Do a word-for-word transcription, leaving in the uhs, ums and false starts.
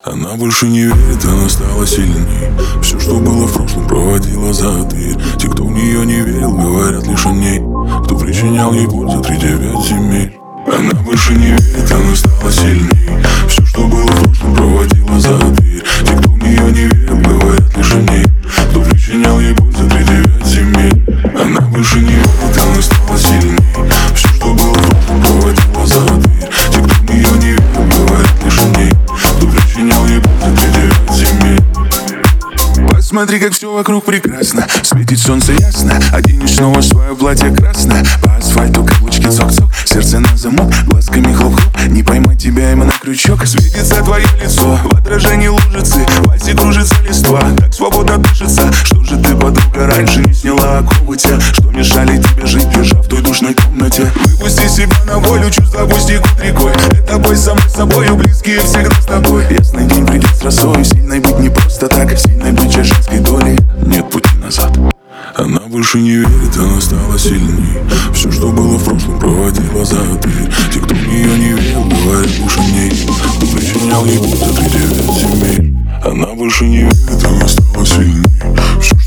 Она больше не верит, она стала сильней. Все, что было в прошлом, проводила за дверь. Те, кто в нее не верил, говорят лишь о ней. Кто причинял ей боль за три девять земель. Она больше не верит, она стала сильней. Все, что было в прошлом, проводила за дверь. Те, кто в нее не верил, говорят лишь о ней. Кто причинял ей боль за три девять земель. Она больше не верит, она стала сильней. Все, что было в прошлом, проводила за дверь. Те, кто в нее не верил, говорят лишь о ней. Кто причинял ей боль за три девять земель. Посмотри, как все вокруг прекрасно. Светит солнце ясно. Оденешь снова свое платье красное. По асфальту каблучки цок-цок. Сердце на замок, глазками хлоп-хлоп. Не поймать тебя им на крючок. Светится твое лицо, в отражении лужицы. В вальсе кружится листва, так свободно дышится. Что же ты, подруга, раньше не сняла оковы те, что мешали тебе жить, держа в той душной комнате? Выпусти себя на волю, чувства пусть текут рекой. Это бой самой собою, близкие всегда с тобой. Ясный день придет с росой. Сильной быть не просто так, сильной быть же женской долей. Нет пути назад. Она больше не верит, она стала сильней. Все, что было в прошлом, проводила за дверь. Те, кто в нее не верил, говорят лишь о ней. Кто причинял ей боль за три девять земель. Она больше не верит, она стала сильней. Все,